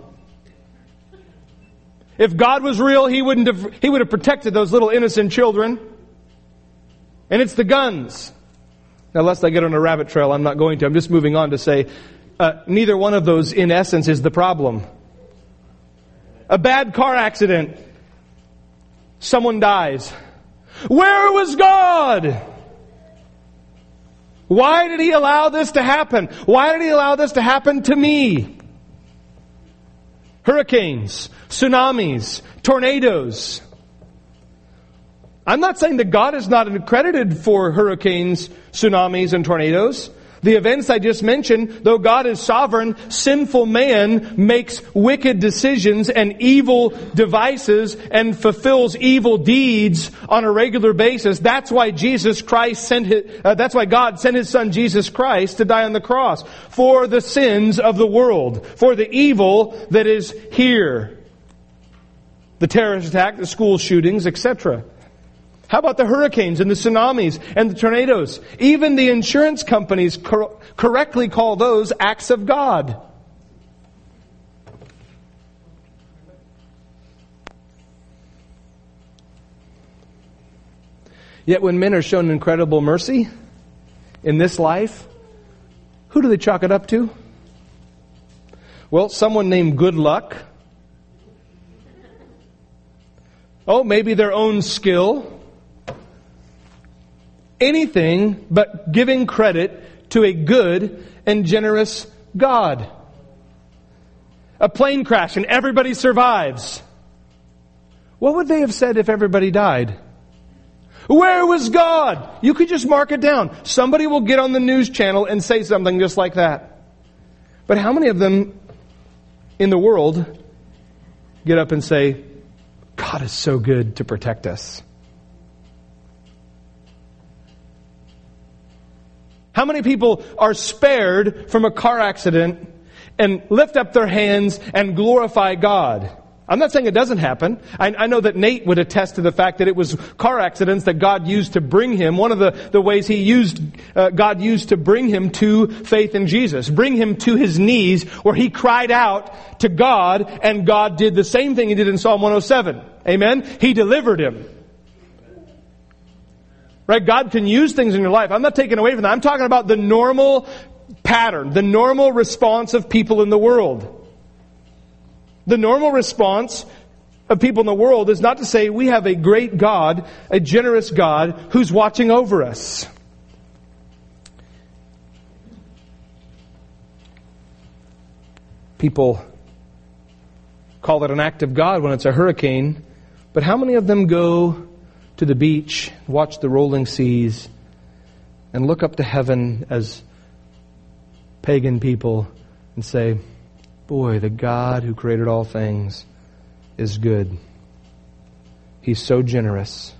If God was real, He wouldn't have, He would have protected those little innocent children. And it's the guns. Now, lest I get on a rabbit trail, I'm not going to. I'm just moving on to say, uh, neither one of those, in essence, is the problem. A bad car accident. Someone dies. Where was God? Why did He allow this to happen? Why did He allow this to happen to me? Hurricanes, tsunamis, tornadoes. I'm not saying that God is not accredited for hurricanes, tsunamis, and tornadoes. The events I just mentioned, though God is sovereign, sinful man makes wicked decisions and evil devices and fulfills evil deeds on a regular basis. That's why Jesus Christ sent his, uh, that's why God sent His Son Jesus Christ to die on the cross for the sins of the world, for the evil that is here. The terrorist attack, the school shootings, et cetera. How about the hurricanes and the tsunamis and the tornadoes? Even the insurance companies cor- correctly call those acts of God. Yet when men are shown incredible mercy in this life, who do they chalk it up to? Well, someone named Good Luck. Oh, maybe their own skill. Anything but giving credit to a good and generous God. A plane crash and everybody survives. What would they have said if everybody died? Where was God? You could just mark it down. Somebody will get on the news channel and say something just like that. But how many of them in the world get up and say, God is so good to protect us? How many people are spared from a car accident and lift up their hands and glorify God? I'm not saying it doesn't happen. I, I know that Nate would attest to the fact that it was car accidents that God used to bring him. One of the, the ways he used, uh, God used to bring him to faith in Jesus. Bring him to his knees where he cried out to God, and God did the same thing He did in Psalm one oh seven. Amen? He delivered him. Right? God can use things in your life. I'm not taking away from that. I'm talking about the normal pattern, the normal response of people in the world. The normal response of people in the world is not to say we have a great God, a generous God who's watching over us. People call it an act of God when it's a hurricane, but how many of them go to the beach, watch the rolling seas, and look up to heaven as pagan people and say, boy, the God who created all things is good. He's so generous.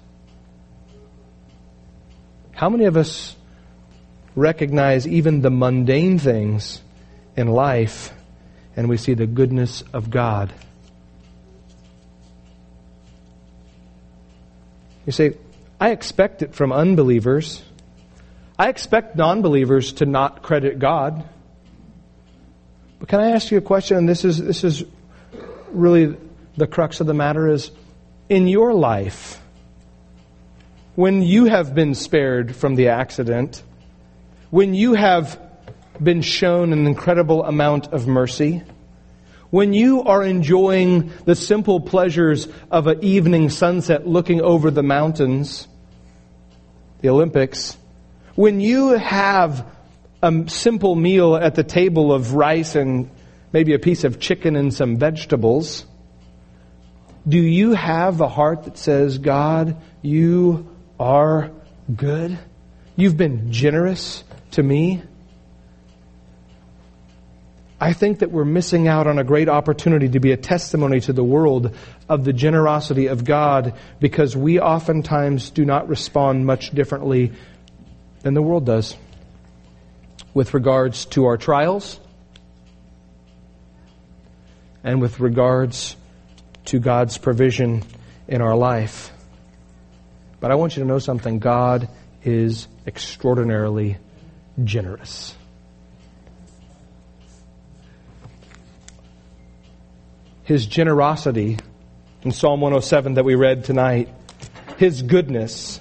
How many of us recognize even the mundane things in life and we see the goodness of God? You say, I expect it from unbelievers. I expect non-believers to not credit God. But can I ask you a question? And this is this is really the crux of the matter is, in your life, when you have been spared from the accident, when you have been shown an incredible amount of mercy, when you are enjoying the simple pleasures of an evening sunset looking over the mountains, the Olympics, when you have a simple meal at the table of rice and maybe a piece of chicken and some vegetables, do you have a heart that says, God, you are good? You've been generous to me? I think that we're missing out on a great opportunity to be a testimony to the world of the generosity of God, because we oftentimes do not respond much differently than the world does with regards to our trials and with regards to God's provision in our life. But I want you to know something. God is extraordinarily generous. His generosity in Psalm one oh seven that we read tonight, His goodness,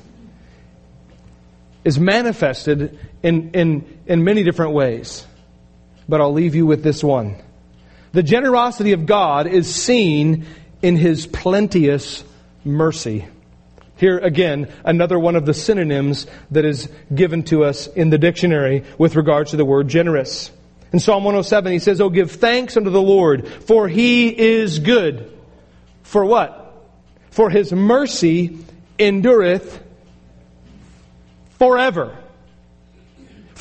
is manifested in, in, in many different ways. But I'll leave you with this one. The generosity of God is seen in His plenteous mercy. Here again, another one of the synonyms that is given to us in the dictionary with regards to the word generous. In Psalm one oh seven, he says, "Oh, give thanks unto the Lord, for He is good." For what? For His mercy endureth forever.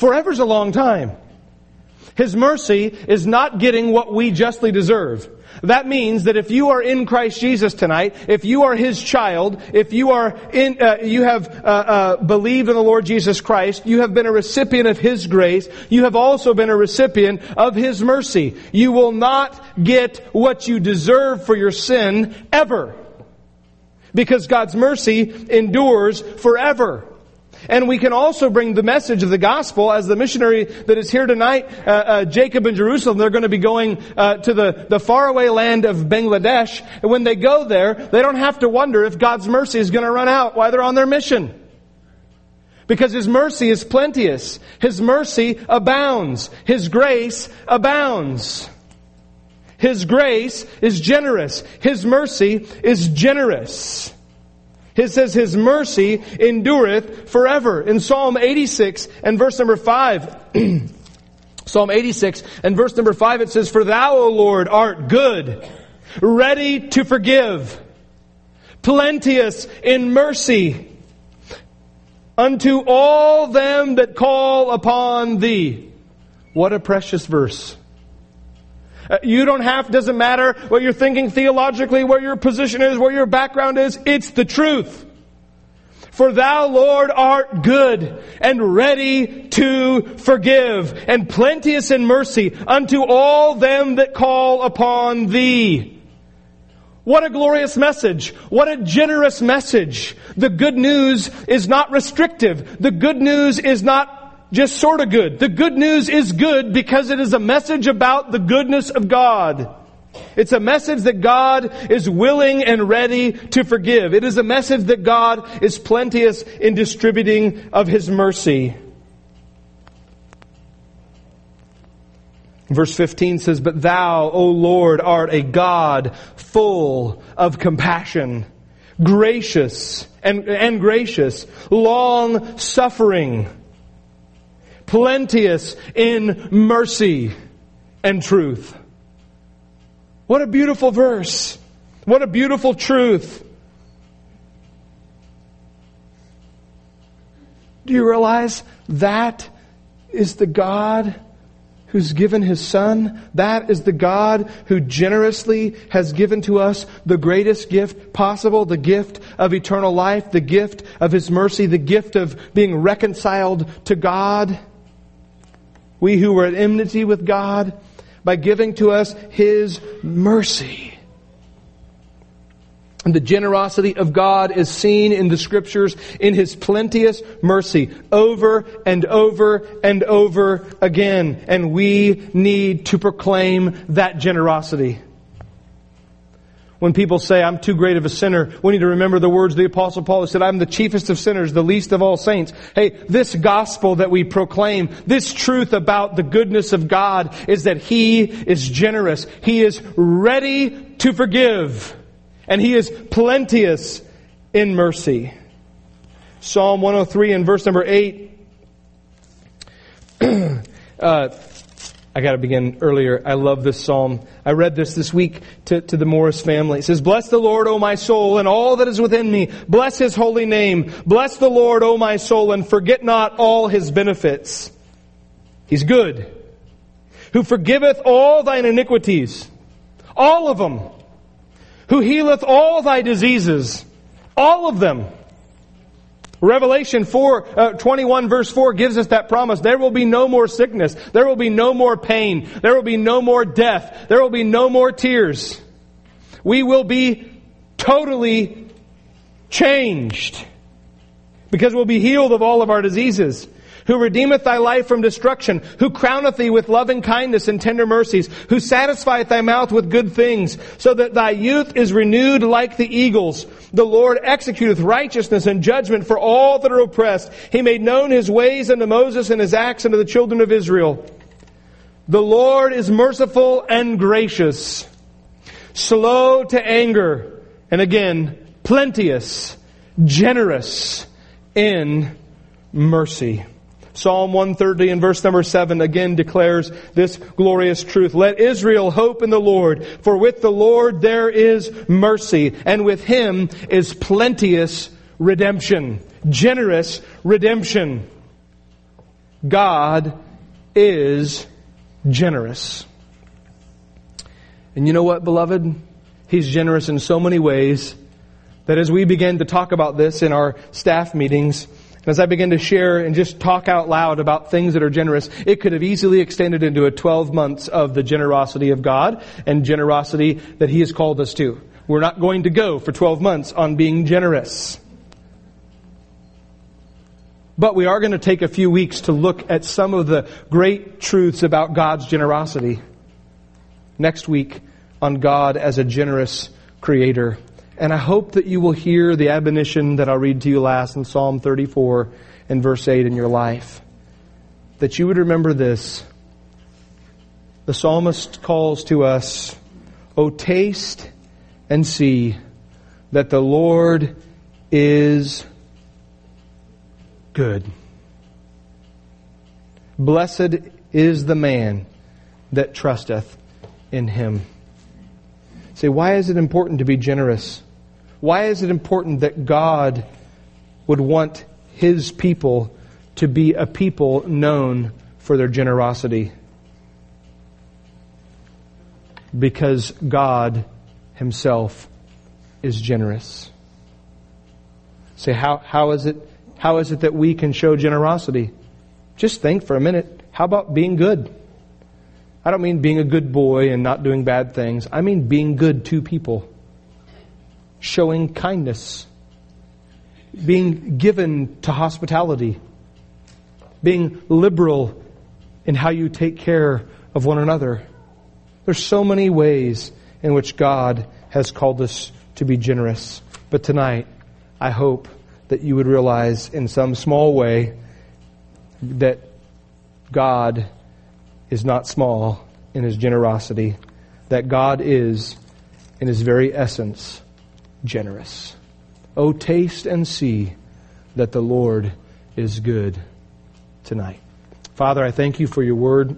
Forever's a long time. His mercy is not getting what we justly deserve. That means that if you are in Christ Jesus tonight, if you are His child, if you are in, uh, you have uh, uh, believed in the Lord Jesus Christ, you have been a recipient of His grace, you have also been a recipient of His mercy. You will not get what you deserve for your sin ever. Because God's mercy endures forever. And we can also bring the message of the gospel as the missionary that is here tonight, uh, uh, Jacob in Jerusalem. They're going to be going uh, to the, the faraway land of Bangladesh. And when they go there, they don't have to wonder if God's mercy is going to run out while they're on their mission. Because His mercy is plenteous. His mercy abounds. His grace abounds. His grace is generous. His mercy is generous. It says, His mercy endureth forever. In Psalm eighty-six and verse number five, Psalm eighty-six and verse number five, it says, For Thou, O Lord, art good, ready to forgive, plenteous in mercy, unto all them that call upon Thee. What a precious verse. You don't have, doesn't matter what you're thinking theologically, where your position is, where your background is. It's the truth. For Thou, Lord, art good and ready to forgive and plenteous in mercy unto all them that call upon Thee. What a glorious message. What a generous message. The good news is not restrictive. The good news is not just sort of good. The good news is good because it is a message about the goodness of God. It's a message that God is willing and ready to forgive. It is a message that God is plenteous in distributing of His mercy. Verse fifteen says, But Thou, O Lord, art a God full of compassion, gracious and, and gracious, long suffering, plenteous in mercy and truth. What a beautiful verse. What a beautiful truth. Do you realize that is the God who's given His Son? That is the God who generously has given to us the greatest gift possible, the gift of eternal life, the gift of His mercy, the gift of being reconciled to God. We who were at enmity with God, by giving to us His mercy. And the generosity of God is seen in the Scriptures in His plenteous mercy over and over and over again. And we need to proclaim that generosity. When people say, I'm too great of a sinner, we need to remember the words of the Apostle Paul who said, I'm the chiefest of sinners, the least of all saints. Hey, this gospel that we proclaim, this truth about the goodness of God is that He is generous. He is ready to forgive. And He is plenteous in mercy. Psalm one oh three and verse number eight. uh, I got to begin earlier. I love this psalm. I read this this week to, to the Morris family. It says, Bless the Lord, O my soul, and all that is within me. Bless His holy name. Bless the Lord, O my soul, and forget not all His benefits. He's good. Who forgiveth all thine iniquities. All of them. Who healeth all thy diseases. All of them. Revelation four, uh, twenty-one verse four gives us that promise. There will be no more sickness. There will be no more pain. There will be no more death. There will be no more tears. We will be totally changed. Because we'll be healed of all of our diseases. Who redeemeth thy life from destruction, who crowneth thee with loving kindness and tender mercies, who satisfieth thy mouth with good things, so that thy youth is renewed like the eagles. The Lord executeth righteousness and judgment for all that are oppressed. He made known His ways unto Moses and His acts unto the children of Israel. The Lord is merciful and gracious, slow to anger, and again, plenteous, generous in mercy. Psalm one thirty and verse number seven again declares this glorious truth. Let Israel hope in the Lord, for with the Lord there is mercy, and with Him is plenteous redemption. Generous redemption. God is generous. And you know what, beloved? He's generous in so many ways that as we begin to talk about this in our staff meetings, and as I begin to share and just talk out loud about things that are generous, it could have easily extended into a twelve months of the generosity of God and generosity that He has called us to. We're not going to go for twelve months on being generous. But we are going to take a few weeks to look at some of the great truths about God's generosity. Next week on God as a generous Creator. And I hope that you will hear the admonition that I'll read to you last in Psalm thirty-four and verse eight in your life. That you would remember this. The psalmist calls to us, "O taste and see that the Lord is good. Blessed is the man that trusteth in Him." Say, why is it important to be generous? Why is it important that God would want His people to be a people known for their generosity? Because God Himself is generous. Say, how, how is it, how is it that we can show generosity? Just think for a minute. How about being good? I don't mean being a good boy and not doing bad things. I mean being good to people. Showing kindness. Being given to hospitality. Being liberal in how you take care of one another. There's so many ways in which God has called us to be generous. But tonight, I hope that you would realize in some small way that God is not small in His generosity, that God is, in His very essence, generous. Oh, taste and see that the Lord is good tonight. Father, I thank You for Your Word.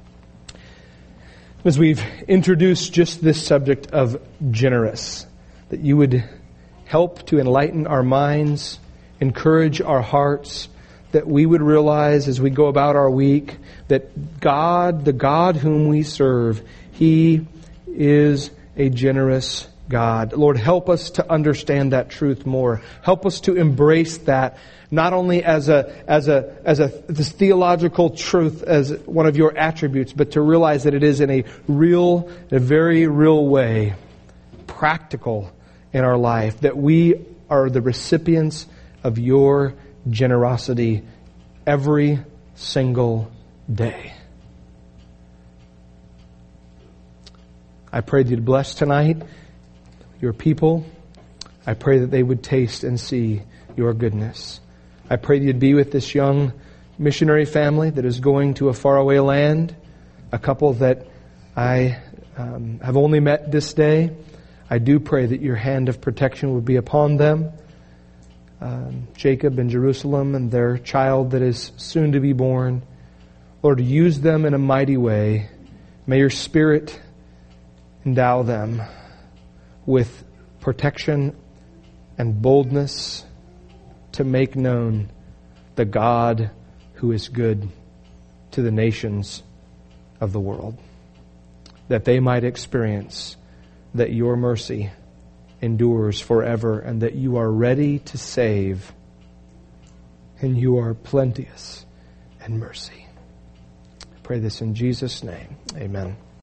As we've introduced just this subject of generous, that You would help to enlighten our minds, encourage our hearts, that we would realize as we go about our week that God, the God whom we serve, He is a generous God. Lord, help us to understand that truth more. Help us to embrace that, not only as a as a as a this theological truth as one of Your attributes, but to realize that it is in a real, in a very real way, practical in our life, that we are the recipients of Your generosity every single day. I pray that You'd bless tonight Your people. I pray that they would taste and see Your goodness. I pray that You'd be with this young missionary family that is going to a faraway land, a couple that I um, have only met this day. I do pray that Your hand of protection would be upon them. Um, Jacob and Jerusalem and their child that is soon to be born. Lord, use them in a mighty way. May Your Spirit endow them with protection and boldness to make known the God who is good to the nations of the world, that they might experience that Your mercy endures forever, and that You are ready to save, and You are plenteous in mercy. I pray this in Jesus' name. Amen.